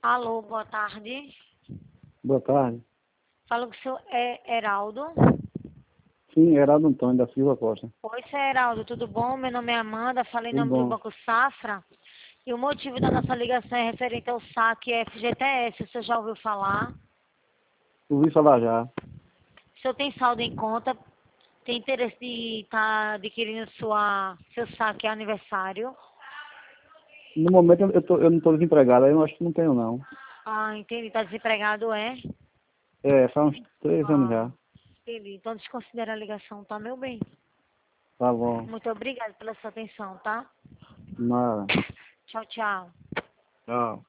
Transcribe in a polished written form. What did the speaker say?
Alô, boa tarde. Boa tarde. Falo com o senhor Heraldo. Sim, Heraldo Antônio da Silva Costa. Oi, senhor Heraldo, tudo bom? Meu nome é Amanda, falei em Tudo nome do bom? Banco Safra. E o motivo da nossa ligação é referente ao saque FGTS. O senhor já ouviu falar? Ouvi falar já. O senhor tem saldo em conta? Tem interesse de estar adquirindo seu saque aniversário? No momento eu não estou desempregado, aí eu acho que não tenho não. Ah, entendi. Está desempregado, é? É, faz uns 3 anos Ah, já. entendi. Então desconsidera a ligação, tá, meu bem? Tá bom. Muito obrigada pela sua atenção, tá? Nada. Tchau, tchau. Tchau.